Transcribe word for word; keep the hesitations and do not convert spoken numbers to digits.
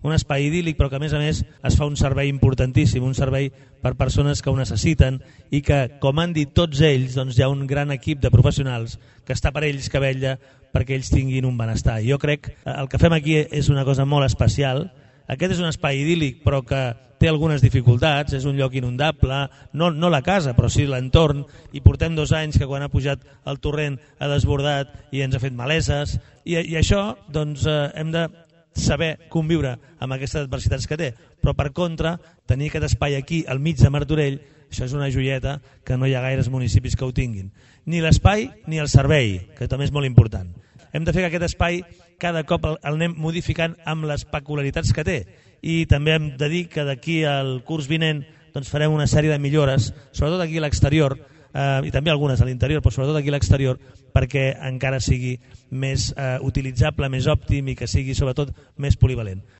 un espai idíl·lic, però que a més a més es fa un servei importantíssim, un servei per persones que ho necessiten i que, com han dit tots ells, doncs hi ha un gran equip de professionals que està per ells, que vetlla perquè ells tinguin un benestar. Jo crec que el que fem aquí és una cosa molt especial. Aquest és un espai idíl·lic però que té algunes dificultats, és un lloc inundable, no, no la casa però sí l'entorn, i portem dos anys que quan ha pujat el torrent ha desbordat i ens ha fet maleses, i, i això doncs, eh, hem de saber conviure amb aquestes adversitats que té, però per contra tenir aquest espai aquí al mig de Martorell, això és una joieta que no hi ha gaires municipis que ho tinguin, ni l'espai ni el servei, que també és molt important. Hem de fer que aquest espai cada cop el anem modificant amb les peculiaritats que té, i també hem de dir que d'aquí al curs vinent doncs farem una sèrie de millores, sobretot aquí a l'exterior, eh, i també algunes a l'interior, però sobretot aquí a l'exterior, perquè encara sigui més eh, utilitzable, més òptim i que sigui sobretot més polivalent.